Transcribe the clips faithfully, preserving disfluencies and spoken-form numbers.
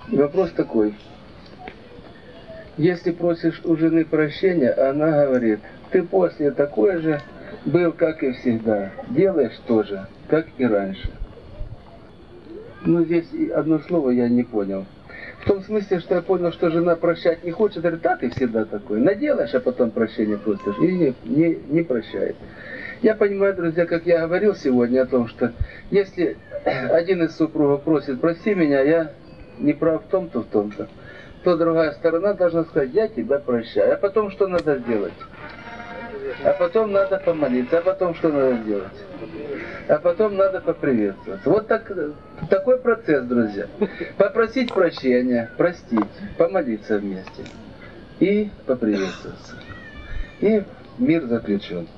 Вопрос такой. Если просишь у жены прощения, она говорит, ты после такой же был, как и всегда. Делаешь то же, как и раньше. Ну, здесь одно слово я не понял. В том смысле, что я понял, что жена прощать не хочет. Говорит, да, ты всегда такой. Наделаешь, а потом прощения просишь. И не, не, не прощает. Я понимаю, друзья, как я говорил сегодня о том, что если один из супругов просит, прости меня, я не прав в том-то, в том-то, то другая сторона должна сказать, я тебя прощаю. А потом что надо сделать? А потом надо помолиться. А потом что надо сделать? А потом надо поприветствоваться. Вот так, такой процесс, друзья. Попросить прощения, простить, помолиться вместе и поприветствоваться. И мир заключен.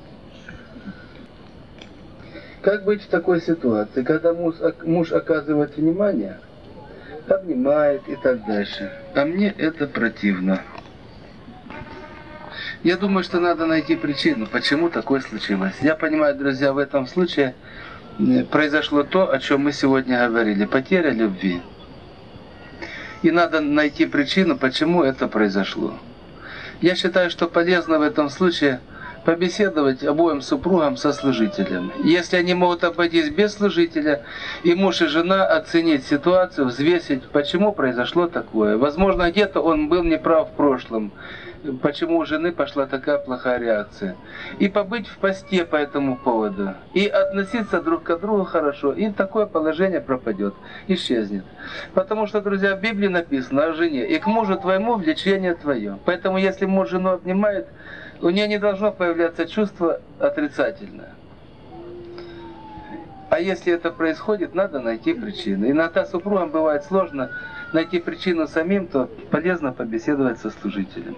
Как быть в такой ситуации, когда муж, муж оказывает внимание, обнимает и так дальше? А мне это противно. Я думаю, что надо найти причину, почему такое случилось. Я понимаю, друзья, в этом случае произошло то, о чем мы сегодня говорили. Потеря любви. И надо найти причину, почему это произошло. Я считаю, что полезно в этом случае побеседовать обоим супругам со служителем. Если они могут обойтись без служителя, и муж и жена оценить ситуацию, взвесить, почему произошло такое. Возможно, где-то он был неправ в прошлом. Почему у жены пошла такая плохая реакция. И побыть в посте по этому поводу. И относиться друг к другу хорошо. И такое положение пропадет, исчезнет. Потому что, друзья, в Библии написано о жене. И к мужу твоему влечение твое. Поэтому, если муж жену обнимает, у нее не должно появляться чувство отрицательное. А если это происходит, надо найти причину. Иногда супругам бывает сложно найти причину самим, то полезно побеседовать со служителем.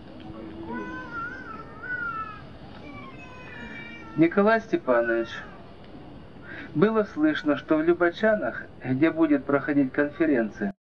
Николай Степанович, было слышно, что в Любачанах, где будет проходить конференция,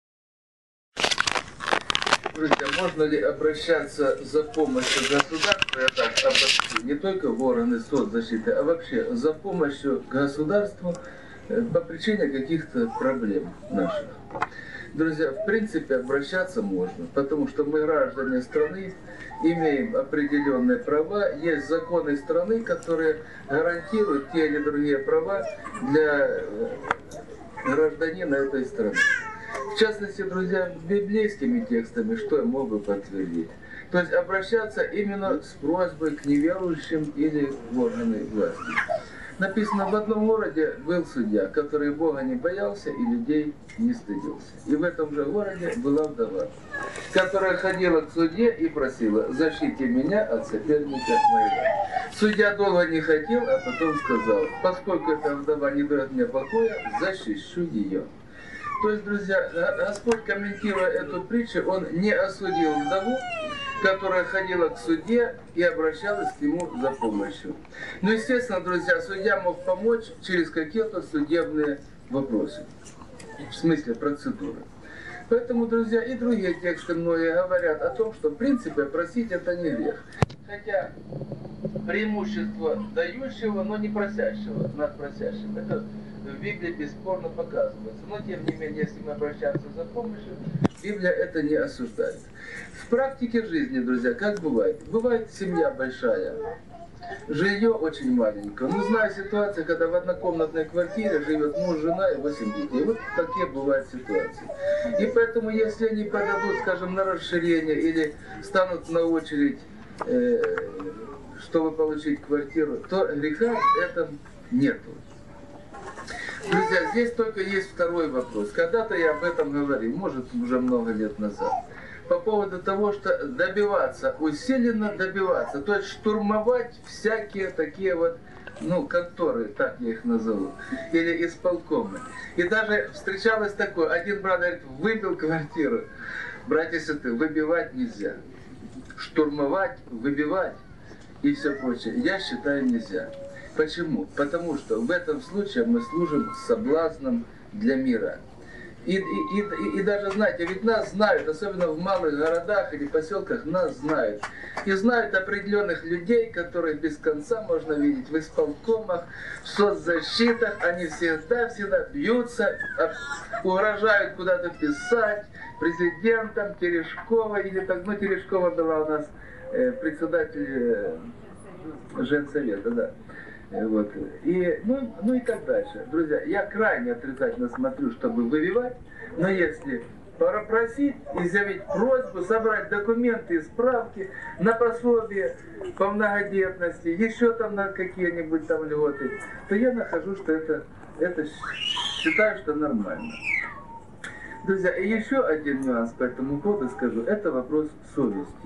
друзья, можно ли обращаться за помощью государства, я так обращу, не только в органы соцзащиты, а вообще за помощью государству по причине каких-то проблем наших? Друзья, в принципе, обращаться можно, потому что мы, граждане страны, имеем определенные права, есть законы страны, которые гарантируют те или другие права для гражданина этой страны. В частности, друзья, библейскими текстами, что я могу подтвердить? То есть обращаться именно с просьбой к неверующим или в органы власти. Написано, в одном городе был судья, который Бога не боялся и людей не стыдился. И в этом же городе была вдова, которая ходила к судье и просила, защити меня от соперника моего. Судья долго не хотел, а потом сказал, поскольку эта вдова не дает мне покоя, защищу ее. То есть, друзья, Господь, комментируя эту притчу, Он не осудил вдову, которая ходила к судье и обращалась к нему за помощью. Ну, естественно, друзья, судья мог помочь через какие-то судебные вопросы, в смысле процедуры. Поэтому, друзья, и другие тексты многие говорят о том, что в принципе просить это не грех. Хотя преимущество дающего, но не просящего над просящим. Это в Библии бесспорно показывается. Но тем не менее, если мы обращаемся за помощью, Библия это не осуждает. В практике жизни, друзья, как бывает? Бывает семья большая, жилье очень маленькое. Ну, знаю ситуацию, когда в однокомнатной квартире живет муж, жена и восемь детей. Вот такие бывают ситуации. И поэтому, если они подадут, скажем, на расширение или станут на очередь, э, чтобы получить квартиру, то греха в этом нету. Друзья, здесь только есть второй вопрос. Когда-то я об этом говорил, может, уже много лет назад. По поводу того, что добиваться, усиленно добиваться, то есть штурмовать всякие такие вот, ну, конторы, так я их назову, или исполкомы. И даже встречалось такое, один брат говорит, выбил квартиру. Братья и сестры, выбивать нельзя. Штурмовать, выбивать и все прочее, я считаю, нельзя. Почему? Потому что в этом случае мы служим соблазном для мира. И, и, и, и даже, знаете, ведь нас знают, особенно в малых городах или поселках, нас знают. И знают определенных людей, которых без конца можно видеть в исполкомах, в соцзащитах. Они всегда, всегда бьются, угрожают куда-то писать президентом, Терешкова. Или так, ну, Терешкова была у нас э, председатель э, Женсовета, да. Вот. И, ну, ну и так дальше. Друзья, я крайне отрицательно смотрю, чтобы выбивать, но если попросить, изъявить просьбу, собрать документы и справки на пособие по многодетности, еще там на какие-нибудь там льготы, то я нахожу, что это, это считаю, что нормально. Друзья, и еще один нюанс по этому поводу скажу, это вопрос совести.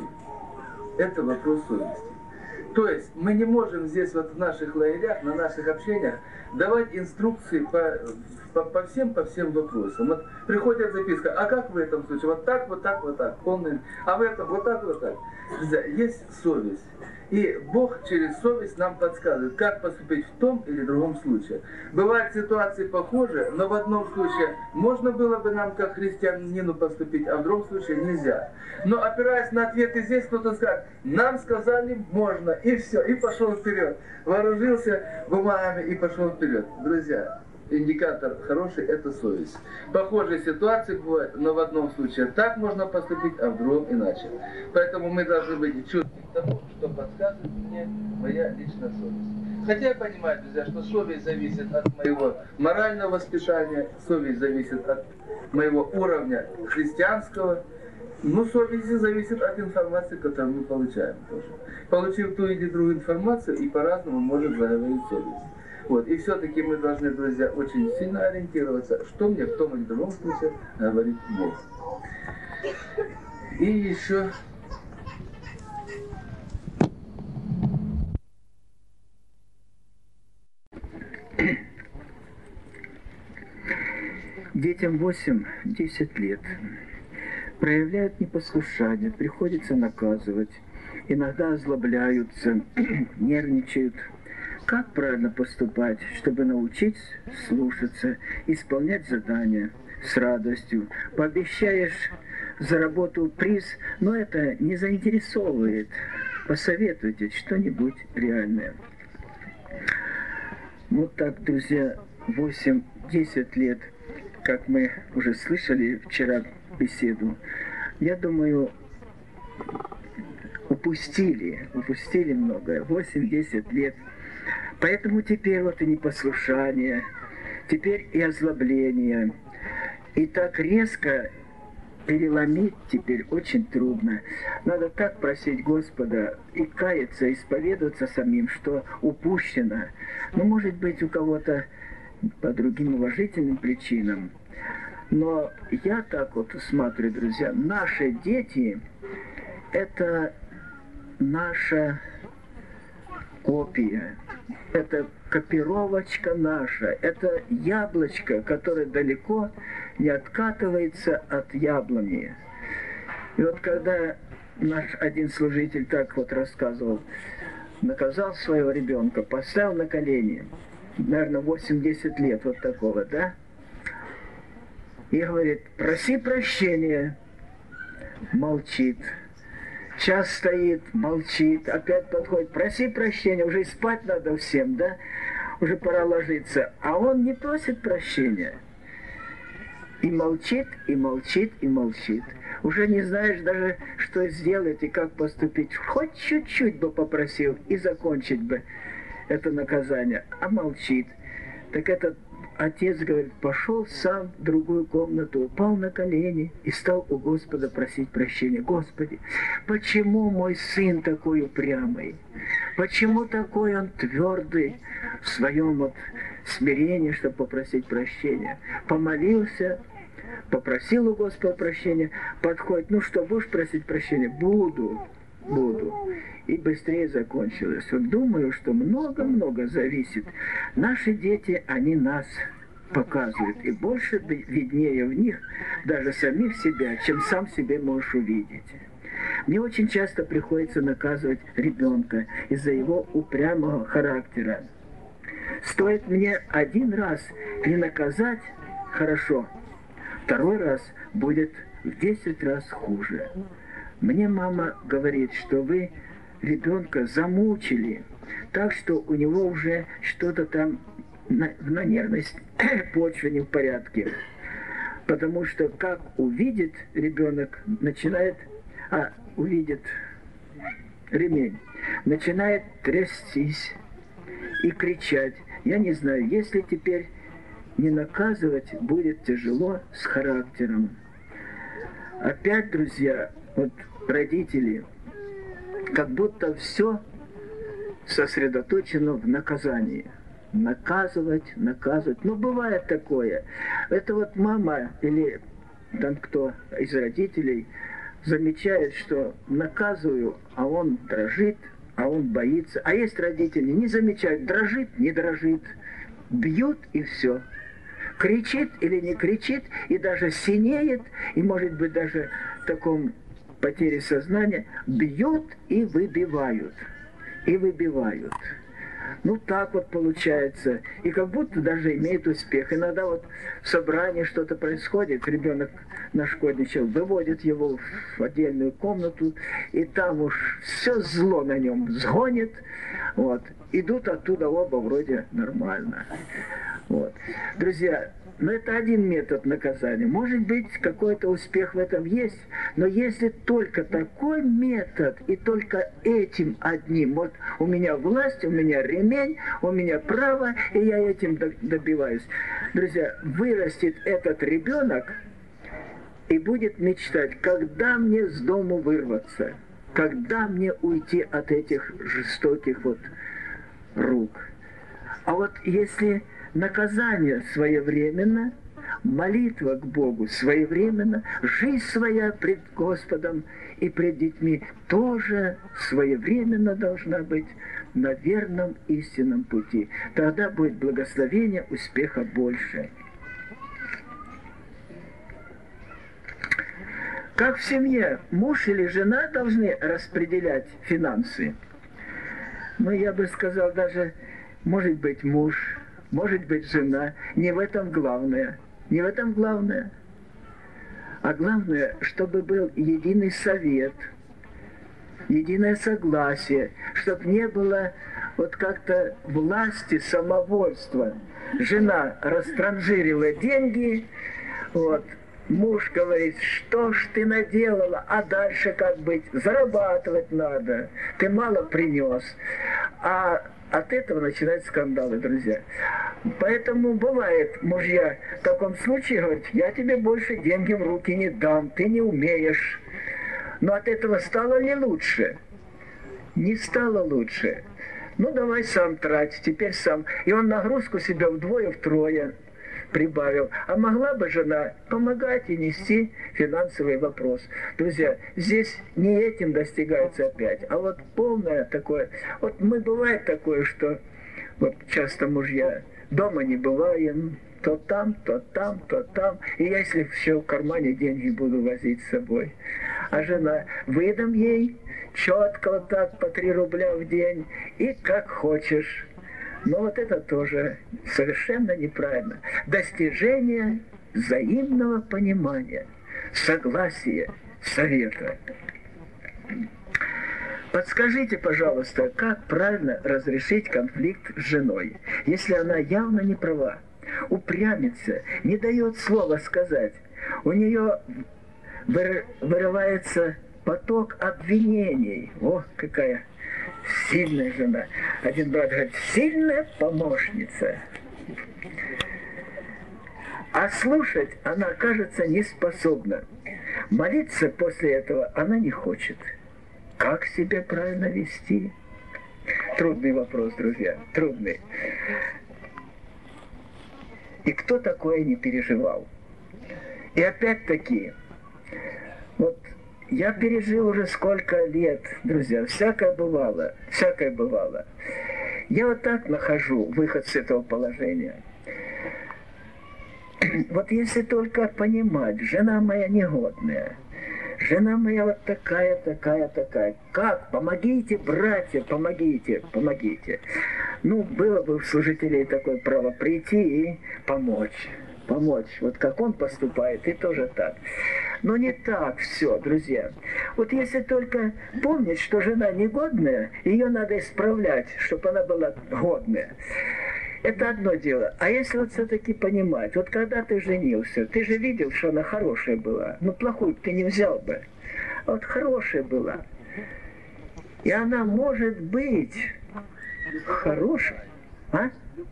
Это вопрос совести. То есть мы не можем здесь вот в наших лагерях, на наших общениях давать инструкции по, по, по всем, по всем вопросам. Вот приходит записка, а как в этом случае? Вот так, вот так, вот так, полный, а в этом вот так, вот так. Друзья, есть совесть. И Бог через совесть нам подсказывает, как поступить в том или другом случае. Бывают ситуации похожие, но в одном случае можно было бы нам как христианину поступить, а в другом случае нельзя. Но опираясь на ответы здесь, кто-то скажет, нам сказали можно, и все, и пошел вперед. Вооружился бумагами и пошел вперед. Друзья, индикатор хороший – это совесть. Похожие ситуации бывают, но в одном случае так можно поступить, а в другом иначе. Поэтому мы должны быть чувствовать тому, что подсказывает мне моя личная совесть. Хотя я понимаю, друзья, что совесть зависит от моего морального воспитания, совесть зависит от моего уровня христианского, но совесть зависит от информации, которую мы получаем тоже. Получив ту или другую информацию, и по-разному может заговорить совесть. Вот. И все-таки мы должны, друзья, очень сильно ориентироваться, что мне в том или другом случае говорит Бог. И еще... Детям восемь-десять лет проявляют непослушание, приходится наказывать, иногда озлобляются, нервничают. Как правильно поступать, чтобы научить слушаться, исполнять задания с радостью? Пообещаешь за работу приз, но это не заинтересовывает. Посоветуйте что-нибудь реальное. Вот так, друзья, восемь-десять лет, как мы уже слышали вчера беседу, я думаю, упустили, упустили многое. восемь-десять лет. Поэтому теперь вот и непослушание, теперь и озлобление. И так резко переломить теперь очень трудно. Надо так просить Господа и каяться, исповедоваться самим, что упущено. Ну, может быть, у кого-то по другим уважительным причинам. Но я так вот смотрю, друзья, наши дети – это наша копия. Это копировочка наша, это яблочко, которое далеко не откатывается от яблони. И вот когда наш один служитель так вот рассказывал, наказал своего ребенка, поставил на колени, наверное, восемь-десять лет вот такого, да, и говорит, проси прощения, молчит. Час стоит, молчит, опять подходит, проси прощения, уже и спать надо всем, да? Уже пора ложиться. А он не просит прощения. И молчит, и молчит, и молчит. Уже не знаешь даже, что сделать и как поступить. Хоть чуть-чуть бы попросил и закончить бы это наказание. А молчит. Так этот отец, говорит, пошел сам в другую комнату, упал на колени и стал у Господа просить прощения. Господи, почему мой сын такой упрямый? Почему такой он твердый в своем вот смирении, чтобы попросить прощения? Помолился, попросил у Господа прощения, подходит, ну что, будешь просить прощения? Буду, буду. И быстрее закончилось. Вот думаю, что много-много зависит. Наши дети, они нас показывают. И больше виднее в них даже самих себя, чем сам себе можешь увидеть. Мне очень часто приходится наказывать ребенка из-за его упрямого характера. Стоит мне один раз не наказать хорошо, второй раз будет в десять раз хуже. Мне мама говорит, что вы ребенка замучили, так что у него уже что-то там на, на нервной почве не в порядке. Потому что как увидит ребенок, начинает, а, увидит ремень, начинает трястись и кричать. Я не знаю, если теперь не наказывать, будет тяжело с характером. Опять, друзья, вот родители, как будто все сосредоточено в наказании. Наказывать, наказывать. Ну, бывает такое. Это вот мама или там кто из родителей замечает, что наказываю, а он дрожит, а он боится. А есть родители, не замечают, дрожит, не дрожит. Бьют и все. Кричит или не кричит, и даже синеет, и может быть даже в таком потере сознания, бьют и выбивают. И выбивают. Ну, так вот получается. И как будто даже имеет успех. Иногда вот в собрании что-то происходит, ребенок нашкодничал, выводит его в отдельную комнату, и там уж все зло на нем сгонит. Вот. Идут оттуда оба вроде нормально. Вот. Друзья, но это один метод наказания. Может быть, какой-то успех в этом есть, но если только такой метод и только этим одним, вот у меня власть, у меня ремень, у меня право, и я этим добиваюсь. Друзья, вырастет этот ребенок и будет мечтать, когда мне с дому вырваться, когда мне уйти от этих жестоких вот рук. А вот если наказание своевременно, молитва к Богу своевременно, жизнь своя пред Господом и пред детьми тоже своевременно должна быть на верном истинном пути. Тогда будет благословение, успеха больше. Как в семье муж или жена должны распределять финансы? Ну, я бы сказал, даже, может быть, муж, может быть, жена. Не в этом главное. Не в этом главное. А главное, чтобы был единый совет, единое согласие, чтобы не было вот как-то власти, самовольства. Жена растранжирила деньги, вот, муж говорит, что ж ты наделала, а дальше как быть? Зарабатывать надо, ты мало принес. А от этого начинаются скандалы, друзья. Поэтому бывает, мужья в таком случае говорят, я тебе больше деньги в руки не дам, ты не умеешь. Но от этого стало ли лучше? Не стало лучше. Ну, давай сам трать, теперь сам. И он нагрузку себе вдвое-втрое прибавил. А могла бы жена помогать и нести финансовый вопрос. Друзья, здесь не этим достигается опять, а вот полное такое. Вот мы бывает такое, что вот часто мужья дома не бываем, то там, то там, то там. И я, если все в кармане, деньги буду возить с собой. А жена, выдам ей четко вот так по три рубля в день и как хочешь. Но вот это тоже совершенно неправильно. Достижение взаимного понимания, согласия, совета. Подскажите, пожалуйста, как правильно разрешить конфликт с женой, если она явно не права, упрямится, не дает слова сказать, у нее вырывается поток обвинений. О, какая сильная жена. Один брат говорит, сильная помощница. А слушать она, кажется, не способна. Молиться после этого она не хочет. Как себя правильно вести? Трудный вопрос, друзья, трудный. И кто такое не переживал? И опять-таки, вот я пережил уже сколько лет, друзья, всякое бывало, всякое бывало. Я вот так нахожу выход с этого положения. Вот если только понимать, жена моя негодная, жена моя вот такая, такая, такая. Как? Помогите, братья, помогите, помогите. Ну, было бы у служителей такое право прийти и помочь. помочь. Вот как он поступает, и тоже так. Но не так все, друзья. Вот если только помнить, что жена негодная, ее надо исправлять, чтобы она была годная. Это одно дело. А если вот все-таки понимать, вот когда ты женился, ты же видел, что она хорошая была. Ну, плохую ты не взял бы. А вот хорошая была. И она может быть хорошая. А?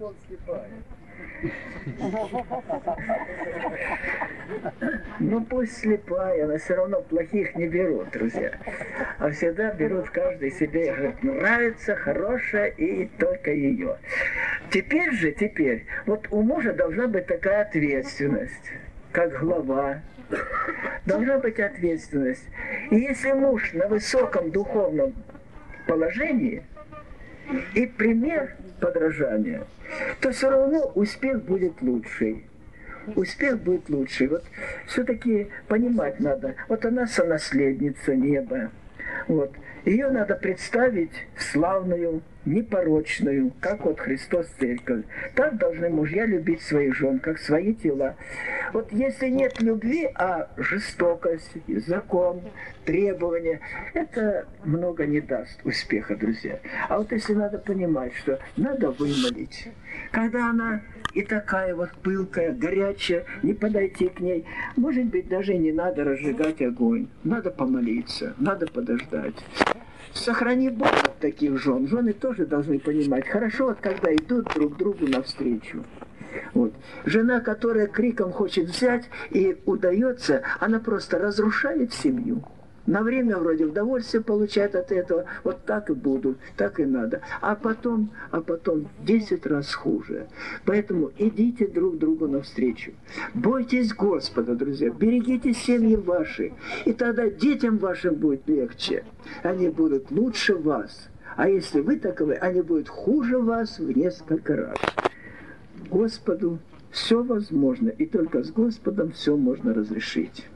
Ну пусть слепая, но все равно плохих не берут, друзья. А всегда берут каждый себе, говорит, нравится, хорошая и только ее. Теперь же, теперь, вот у мужа должна быть такая ответственность, как глава. Должна быть ответственность. И если муж на высоком духовном положении и пример подражания, то все равно успех будет лучший. Успех будет лучший. Вот все-таки понимать надо. Вот она сонаследница неба. Вот. Ее надо представить славную, непорочную, как вот Христос Церковь. Так должны мужья любить своих жен, как свои тела. Вот если нет любви, а жестокость, закон, требования, это много не даст успеха, друзья. А вот если надо понимать, что надо вымолить, когда она и такая вот пылкая, горячая, не подойти к ней, может быть, даже не надо разжигать огонь. Надо помолиться, надо подождать. Сохрани Бог от таких жен. Жены тоже должны понимать. Хорошо, вот когда идут друг другу навстречу. Вот. Жена, которая криком хочет взять и удается, она просто разрушает семью. На время вроде удовольствие получает от этого. Вот так и буду, так и надо. А потом, а потом десять раз хуже. Поэтому идите друг другу навстречу. Бойтесь Господа, друзья. Берегите семьи ваши. И тогда детям вашим будет легче. Они будут лучше вас. А если вы таковы, они будут хуже вас в несколько раз. Господу все возможно. И только с Господом все можно разрешить.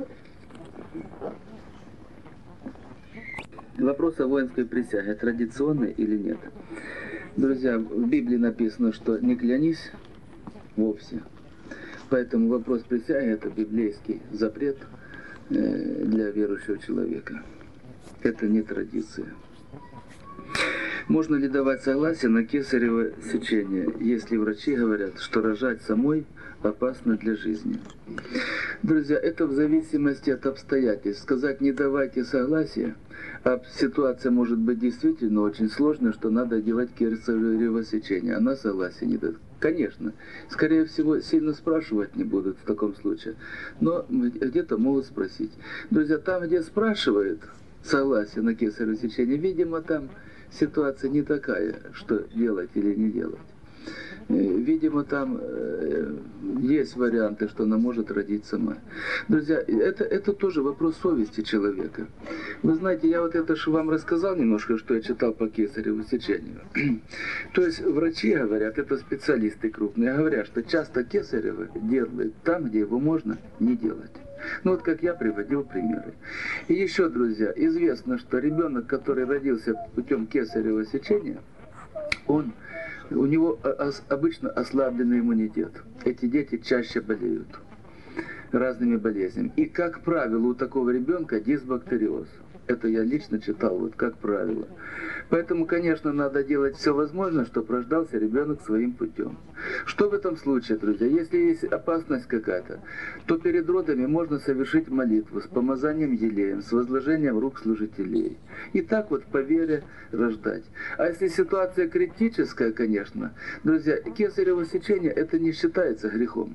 Вопрос о воинской присяге традиционный или нет? Друзья, в Библии написано, что не клянись вовсе. Поэтому вопрос присяги – это библейский запрет для верующего человека. Это не традиция. Можно ли давать согласие на кесарево сечение, если врачи говорят, что рожать самой опасно для жизни? Друзья, это в зависимости от обстоятельств. Сказать «не давайте согласия», а ситуация может быть действительно очень сложная, что надо делать кесарево сечение. Она согласия не дает. Конечно, скорее всего, сильно спрашивать не будут в таком случае. Но где-то могут спросить. Друзья, там, где спрашивают согласие на кесарево сечение, видимо, там ситуация не такая, что делать или не делать. Видимо, там есть варианты, что она может родить сама. Друзья, это, это тоже вопрос совести человека. Вы знаете, я вот это же вам рассказал немножко, что я читал по кесареву сечению. То есть врачи говорят, это специалисты крупные, говорят, что часто кесарево делают там, где его можно не делать. Ну вот как я приводил примеры. И еще, друзья, известно, что ребенок, который родился путем кесарево сечения, он, у него обычно ослабленный иммунитет. Эти дети чаще болеют разными болезнями. И, как правило, у такого ребенка дисбактериоз. Это я лично читал, вот как правило. Поэтому, конечно, надо делать все возможное, чтобы рождался ребенок своим путем. Что в этом случае, друзья? Если есть опасность какая-то, то перед родами можно совершить молитву с помазанием елеем, с возложением рук служителей. И так вот по вере рождать. А если ситуация критическая, конечно, друзья, кесарево сечение это не считается грехом.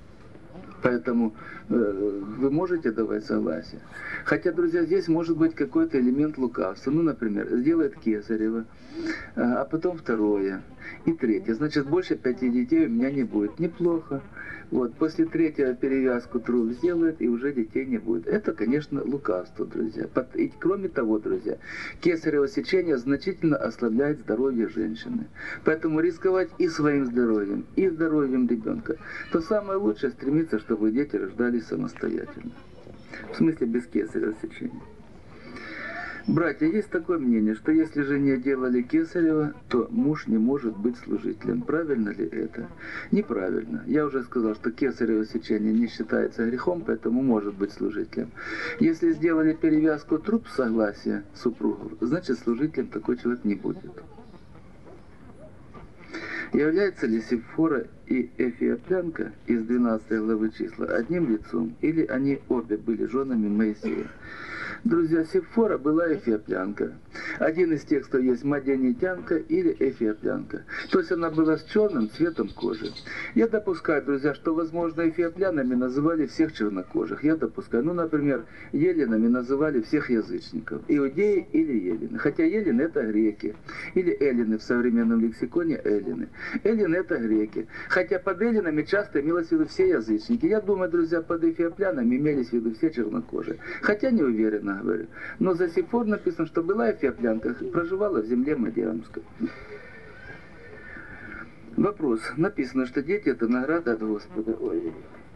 Поэтому э, вы можете давать согласие. Хотя, друзья, здесь может быть какой-то элемент лукавства. Ну, например, сделает кесарево, а потом второе и третье. Значит, больше пяти детей у меня не будет. Неплохо. Вот, после третьего перевязку труп сделает, и уже детей не будет. Это, конечно, лукавство, друзья. И кроме того, друзья, кесарево сечение значительно ослабляет здоровье женщины. Поэтому рисковать и своим здоровьем, и здоровьем ребенка. То самое лучшее стремиться, чтобы дети рождались самостоятельно. В смысле без кесарево сечения. Братья, есть такое мнение, что если жене делали кесарево, то муж не может быть служителем. Правильно ли это? Неправильно. Я уже сказал, что кесарево сечение не считается грехом, поэтому может быть служителем. Если сделали перевязку труб с согласия супругов, значит служителем такой человек не будет. Являются ли Сепфора и Эфиоплянка из двенадцатой главы числа одним лицом, или они обе были женами Моисея? Друзья, Сепфора была эфиоплянка. Один из текстов есть мадианитянка или эфиоплянка. То есть она была с черным цветом кожи. Я допускаю, друзья, что, возможно, эфиоплянами называли всех чернокожих. Я допускаю. Ну, например, еленами называли всех язычников. Иудеи или елены. Хотя елены это греки. Или эллины в современном лексиконе эллины. Эллины это греки. Хотя под эллинами часто имелось в виду все язычники. Я думаю, друзья, под эфиоплянами имелись в виду все чернокожие. Хотя не уверенно говорю. Но за Сепфор написано, что была эфиоплянка, проживала в земле Мадиамской. Вопрос. Написано, что дети это награда от Господа. Ой.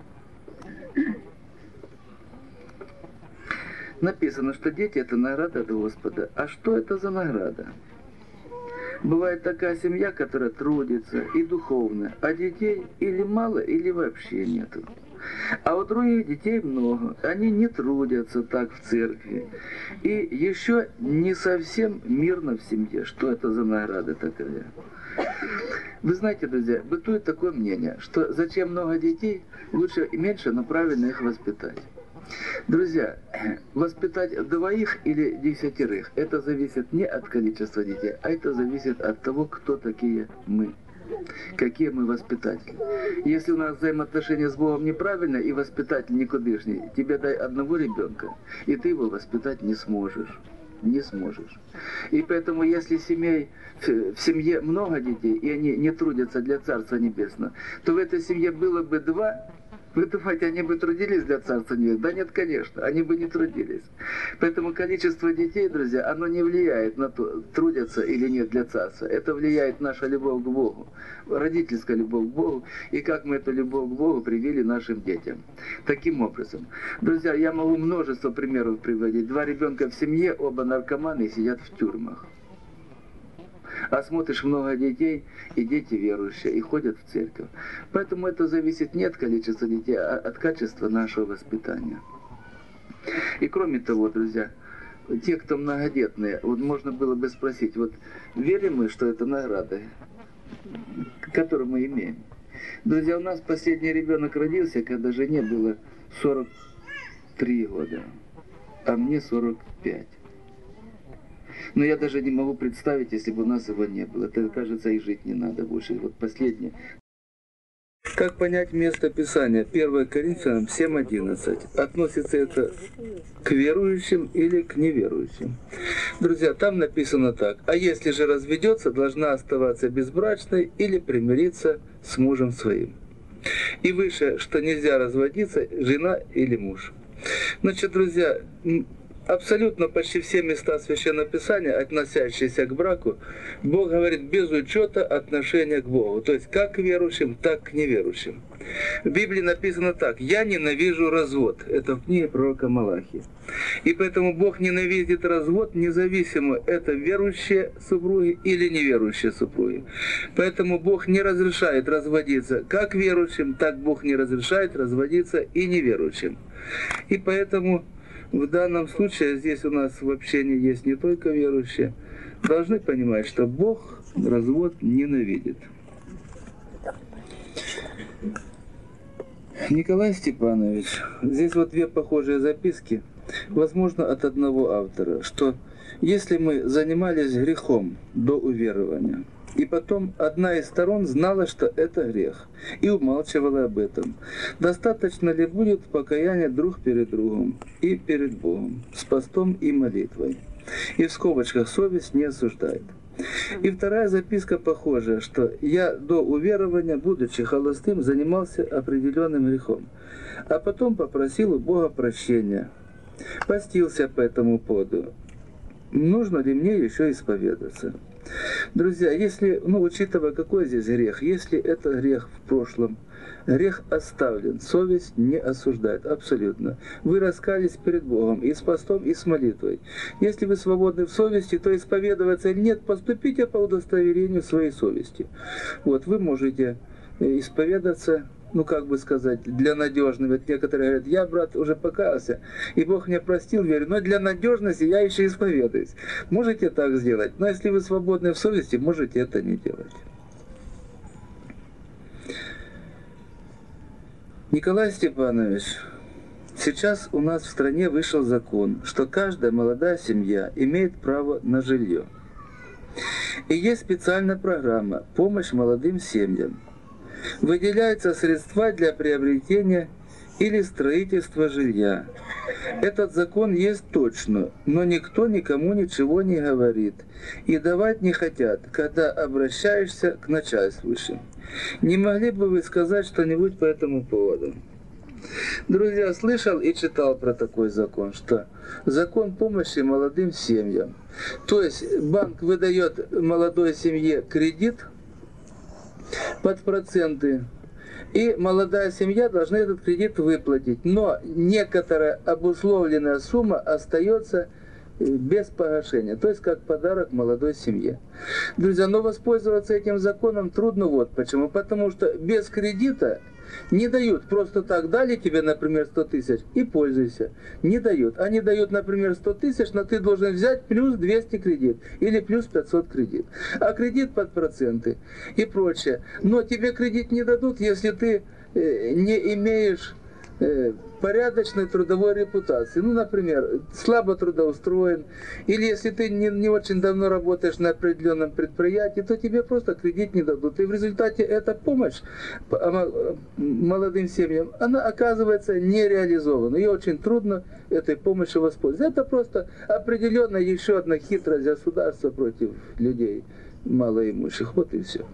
Написано, что дети это награда от Господа. А что это за награда? Бывает такая семья, которая трудится и духовно, а детей или мало, или вообще нету. А у других детей много, они не трудятся так в церкви. И еще не совсем мирно в семье. Что это за награда такая? Вы знаете, друзья, бытует такое мнение, что зачем много детей, лучше и меньше, но правильно их воспитать. Друзья, воспитать двоих или десятерых, это зависит не от количества детей, а это зависит от того, кто такие мы. Какие мы воспитатели. Если у нас взаимоотношения с Богом неправильно, и воспитатель никудышний, тебе дай одного ребенка, и ты его воспитать не сможешь. Не сможешь. И поэтому, если семей, в семье много детей, и они не трудятся для Царства Небесного, то в этой семье было бы два. Вы думаете, они бы трудились для Царства Небесного? Да нет, конечно, они бы не трудились. Поэтому количество детей, друзья, оно не влияет на то, трудятся или нет для Царства. Это влияет наша любовь к Богу, родительская любовь к Богу, и как мы эту любовь к Богу привили нашим детям. Таким образом. Друзья, я могу множество примеров приводить. Два ребенка в семье, оба наркоманы, сидят в тюрьмах. А смотришь много детей, и дети верующие, и ходят в церковь. Поэтому это зависит не от количества детей, а от качества нашего воспитания. И кроме того, друзья, те, кто многодетные, вот можно было бы спросить, вот верим мы, что это награда, которую мы имеем? Друзья, у нас последний ребенок родился, когда жене было сорок три года, а мне сорок пять. Но я даже не могу представить, если бы у нас его не было. Это, кажется, и жить не надо больше. Вот последнее. Как понять место Писания? первое Коринфянам семь одиннадцать. Относится это к верующим или к неверующим? Друзья, там написано так. А если же разведется, должна оставаться безбрачной или примириться с мужем своим. И выше, что нельзя разводиться, жена или муж. Значит, друзья, абсолютно почти все места Священного Писания, относящиеся к браку, Бог говорит без учета отношения к Богу. То есть как к верующим, так к неверующим. В Библии написано так. «Я ненавижу развод». Это в книге пророка Малахии. И поэтому Бог ненавидит развод, независимо, это верующие супруги или неверующие супруги. Поэтому Бог не разрешает разводиться как верующим, так Бог не разрешает разводиться и неверующим. И поэтому в данном случае здесь у нас в общении есть не только верующие. Должны понимать, что Бог развод ненавидит. Николай Степанович, здесь вот две похожие записки, возможно, от одного автора, что если мы занимались грехом до уверования, и потом одна из сторон знала, что это грех, и умалчивала об этом, достаточно ли будет покаяния друг перед другом и перед Богом, с постом и молитвой? И в скобочках совесть не осуждает. И вторая записка похожая, что я до уверования, будучи холостым, занимался определенным грехом, а потом попросил у Бога прощения, постился по этому поводу. Нужно ли мне еще исповедаться? Друзья, если, ну, учитывая, какой здесь грех, если это грех в прошлом, Грех оставлен, совесть не осуждает, абсолютно. Вы раскались перед Богом и с постом, и с молитвой. Если вы свободны в совести, то исповедоваться или нет, поступите по удостоверению своей совести. Вот, вы можете исповедаться, ну как бы сказать, для надежности. Вот некоторые говорят, я, брат, уже покаялся, и Бог меня простил, верю, но для надежности я еще исповедуюсь. Можете так сделать, но если вы свободны в совести, можете это не делать. Николай Степанович, сейчас у нас в стране вышел закон, что каждая молодая семья имеет право на жилье. И есть специальная программа «Помощь молодым семьям». Выделяются средства для приобретения или строительства жилья. Этот закон есть точно, но никто никому ничего не говорит. И давать не хотят, когда обращаешься к начальствующим. Не могли бы вы сказать что-нибудь по этому поводу? Друзья, слышал и читал про такой закон, что закон помощи молодым семьям. То есть банк выдает молодой семье кредит под проценты, и молодая семья должна этот кредит выплатить. Но некоторая обусловленная сумма остается без погашения, то есть как подарок молодой семье. Друзья, но воспользоваться этим законом трудно вот почему. Потому что без кредита не дают просто так, дали тебе, например, сто тысяч и пользуйся. Не дают. Они дают, например, сто тысяч, но ты должен взять плюс двести кредит или плюс пятьсот кредит. А кредит под проценты и прочее. Но тебе кредит не дадут, если ты не имеешь порядочной трудовой репутации. Ну, например, слабо трудоустроен, или если ты не, не очень давно работаешь на определенном предприятии, то тебе просто кредит не дадут. И в результате эта помощь молодым семьям, она оказывается не реализована. И очень трудно этой помощью воспользоваться. Это просто определенно еще одна хитрость государства против людей малоимущих. Вот и все.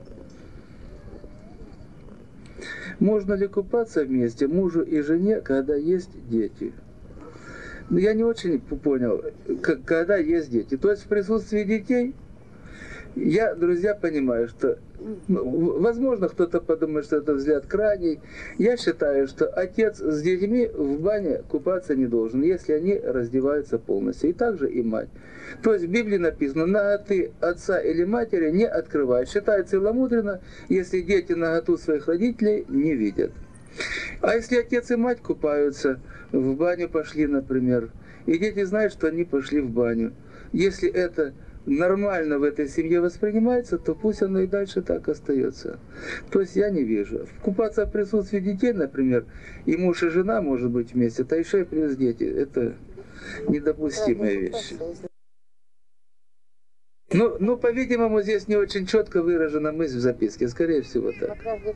Можно ли купаться вместе мужу и жене, когда есть дети? Ну, я не очень понял, когда есть дети. То есть в присутствии детей, я, друзья, понимаю, что, ну, возможно, кто-то подумает, что это взгляд крайний. Я считаю, что отец с детьми в бане купаться не должен, если они раздеваются полностью. И также и мать. То есть в Библии написано, наготы отца или матери не открывают. Считается целомудренно, если дети наготу своих родителей не видят. А если отец и мать купаются, в баню пошли, например, и дети знают, что они пошли в баню. Если это нормально в этой семье воспринимается, то пусть оно и дальше так остается. То есть я не вижу. Купаться в присутствии детей, например, и муж и жена может быть вместе, то еще и плюс дети. Это недопустимая вещь. Ну, ну, по-видимому, здесь не очень четко выражена мысль в записке. Скорее всего, так.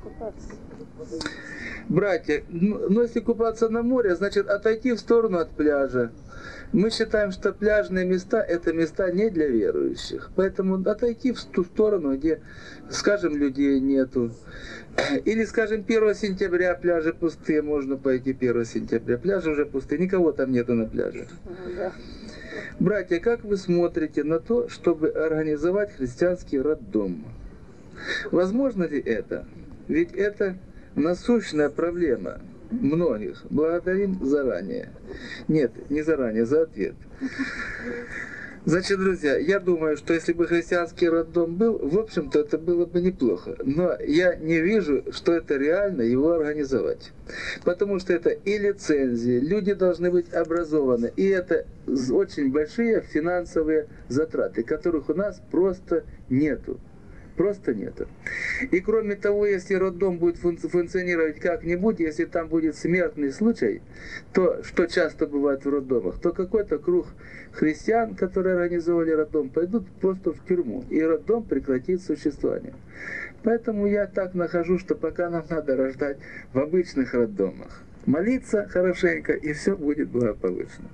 Братья, ну, ну, если купаться на море, значит отойти в сторону от пляжа. Мы считаем, что пляжные места – это места не для верующих. Поэтому отойти в ту сторону, где, скажем, людей нету. Или, скажем, первого сентября пляжи пустые, можно пойти первого сентября. Пляжи уже пустые, никого там нету на пляже. Братья, как вы смотрите на то, чтобы организовать христианский роддом? Возможно ли это? Ведь это насущная проблема многих. Благодарим заранее. Нет, не заранее, за ответ. Значит, друзья, я думаю, что если бы христианский роддом был, в общем-то, это было бы неплохо. Но я не вижу, что это реально его организовать. Потому что это и лицензии, люди должны быть образованы, и это очень большие финансовые затраты, которых у нас просто нету. Просто нету. И кроме того, если роддом будет функционировать как-нибудь, если там будет смертный случай, то, что часто бывает в роддомах, то какой-то круг христиан, которые организовали роддом, пойдут просто в тюрьму, и роддом прекратит существование. Поэтому я так нахожу, что пока нам надо рождать в обычных роддомах. Молиться хорошенько, и все будет благополучно.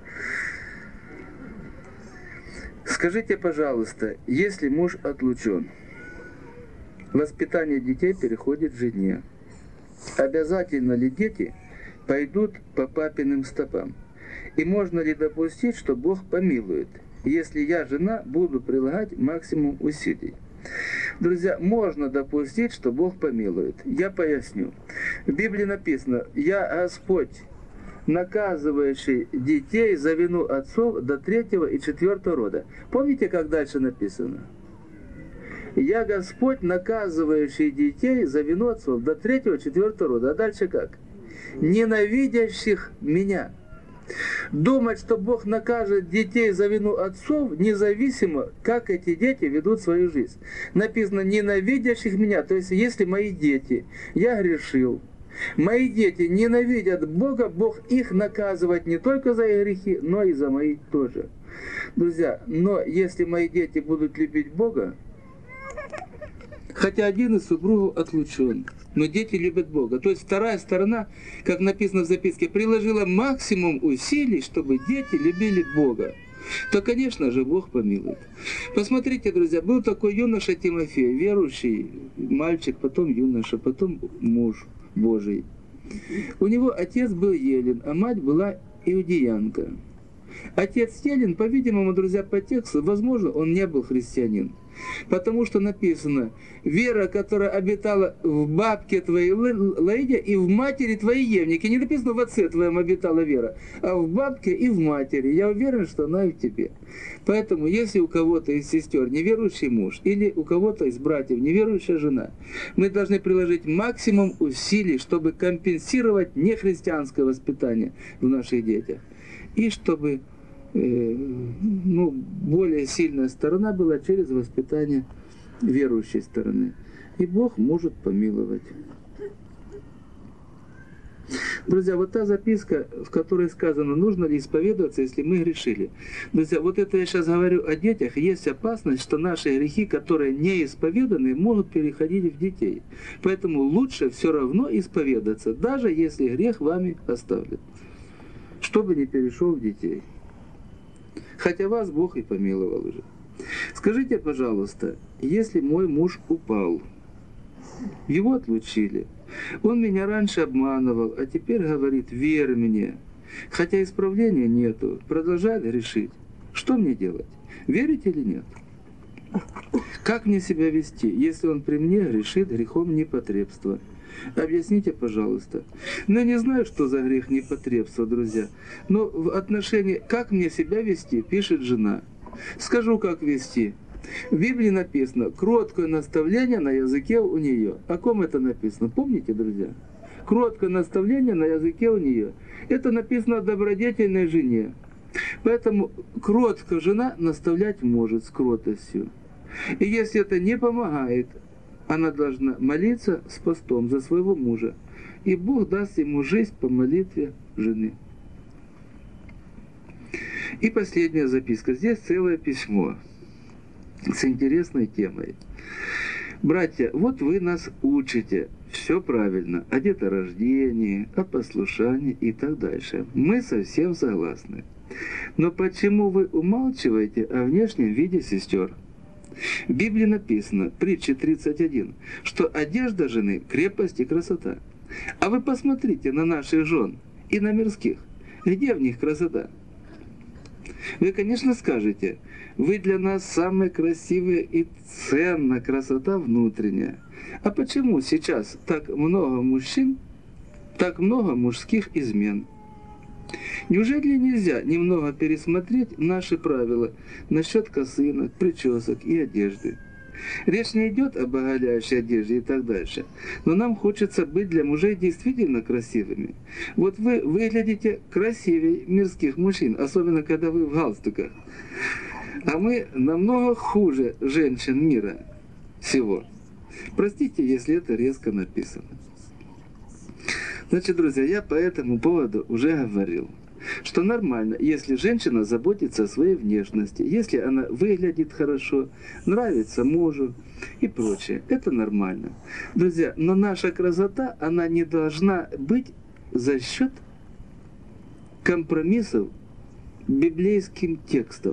Скажите, пожалуйста, если муж отлучен, воспитание детей переходит жене. Обязательно ли дети пойдут по папиным стопам? И можно ли допустить, что Бог помилует, если я, жена, буду прилагать максимум усилий? Друзья, можно допустить, что Бог помилует. Я поясню. В Библии написано: «Я Господь, наказывающий детей за вину отцов до третьего и четвертого рода». Помните, как дальше написано? «Я Господь, наказывающий детей за вину отцов до третьего и четвертого рода». А дальше как? «Ненавидящих меня». Думать, что Бог накажет детей за вину отцов, независимо, как эти дети ведут свою жизнь. Написано: «ненавидящих меня». То есть, если мои дети, я грешил, мои дети ненавидят Бога, Бог их наказывает не только за их грехи, но и за мои тоже. Друзья, но если мои дети будут любить Бога, хотя один из супругов отлучен, но дети любят Бога. То есть вторая сторона, как написано в записке, приложила максимум усилий, чтобы дети любили Бога. То, конечно же, Бог помилует. Посмотрите, друзья, был такой юноша Тимофей, верующий мальчик, потом юноша, потом муж Божий. У него отец был еллин, а мать была иудеянка. Отец еллин, по-видимому, друзья, по тексту, возможно, он не был христианин. Потому что написано: «Вера, которая обитала в бабке твоей Лаиде и в матери твоей Евнике». Не написано: «В отце твоем обитала вера», а в бабке и в матери. Я уверен, что она и в тебе. Поэтому, если у кого-то из сестер неверующий муж, или у кого-то из братьев неверующая жена, мы должны приложить максимум усилий, чтобы компенсировать нехристианское воспитание в наших детях. И чтобы ну, более сильная сторона была через воспитание верующей стороны. И Бог может помиловать. Друзья, вот та записка, в которой сказано, нужно ли исповедоваться, если мы грешили. Друзья, вот это я сейчас говорю о детях. Есть опасность, что наши грехи, которые не исповеданы, могут переходить в детей. Поэтому лучше все равно исповедаться, даже если грех вами оставлен, чтобы не перешел в детей. Хотя вас Бог и помиловал уже. Скажите, пожалуйста, если мой муж упал, его отлучили, он меня раньше обманывал, а теперь говорит: «Верь мне», хотя исправления нету, продолжает грешить, что мне делать? Верить или нет? Как мне себя вести, если он при мне грешит грехом непотребства? Объясните, пожалуйста. Но я не знаю, что за грех непотребства, друзья. Но в отношении, как мне себя вести, пишет жена. Скажу, как вести. В Библии написано: кроткое наставление на языке у нее. О ком это написано? Помните, друзья? Кроткое наставление на языке у нее. Это написано о добродетельной жене. Поэтому кротко жена наставлять может с кротостью. И если это не помогает, она должна молиться с постом за своего мужа. И Бог даст ему жизнь по молитве жены. И последняя записка. Здесь целое письмо с интересной темой. Братья, вот вы нас учите. Все правильно. О деторождении, о послушании и так дальше. Мы совсем согласны. Но почему вы умалчиваете о внешнем виде сестер? В Библии написано, притча тридцать один, что одежда жены – крепость и красота. А вы посмотрите на наших жен и на мирских. Где в них красота? Вы, конечно, скажете: вы для нас самые красивые и ценная красота внутренняя. А почему сейчас так много мужчин, так много мужских измен? Неужели нельзя немного пересмотреть наши правила насчет косынок, причесок и одежды? Речь не идет об оголяющей одежде и так дальше, но нам хочется быть для мужей действительно красивыми. Вот вы выглядите красивее мирских мужчин, особенно когда вы в галстуках. А мы намного хуже женщин мира всего. Простите, если это резко написано. Значит, друзья, я по этому поводу уже говорил, что нормально, если женщина заботится о своей внешности, если она выглядит хорошо, нравится мужу и прочее. Это нормально. Друзья, но наша красота, она не должна быть за счет компромиссов библейским текстом.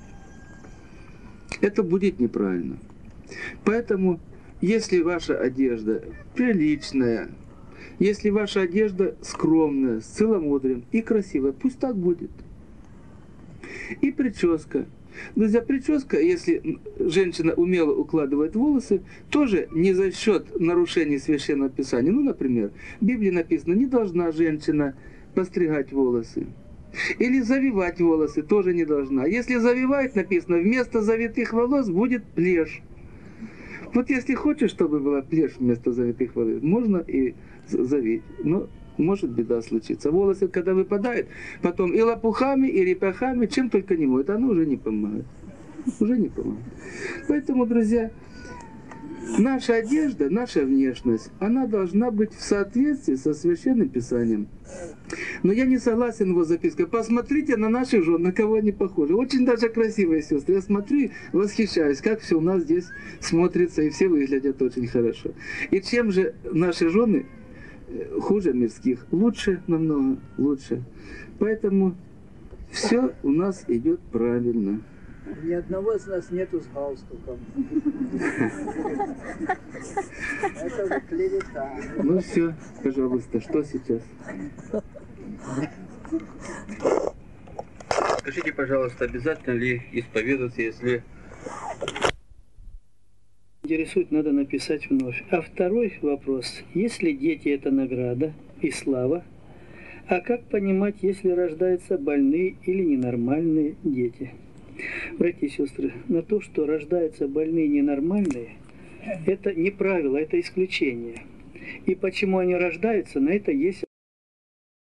Это будет неправильно. Поэтому, если ваша одежда приличная, если ваша одежда скромная, с целомудрием и красивая, пусть так будет. И прическа. Друзья, прическа, если женщина умело укладывает волосы, тоже не за счет нарушений Священного Писания. Ну, например, в Библии написано, не должна женщина постригать волосы. Или завивать волосы тоже не должна. Если завивает, написано, вместо завитых волос будет плешь. Вот если хочешь, чтобы была плешь вместо завитых волос, можно и завить. Но может беда случиться. Волосы, когда выпадают, потом и лопухами, и репахами, чем только не моют, оно уже не помогает. Уже не помогает. Поэтому, друзья, наша одежда, наша внешность, она должна быть в соответствии со Священным Писанием. Но я не согласен его запиской. Посмотрите на наших жен, на кого они похожи. Очень даже красивые сестры. Я смотрю и восхищаюсь, как все у нас здесь смотрится, и все выглядят очень хорошо. И чем же наши жены хуже мирских? Лучше, намного лучше. Поэтому все у нас идет правильно. Ни одного из нас нету с галстуком. Это же клевета. Ну все, пожалуйста, что сейчас? Скажите, пожалуйста, обязательно ли исповедоваться, если... Интересует, надо написать вновь. А второй вопрос. Если дети – это награда и слава, а как понимать, если рождаются больные или ненормальные дети? Братья и сестры, на то, что рождаются больные и ненормальные, это не правило, это исключение. И почему они рождаются, на это есть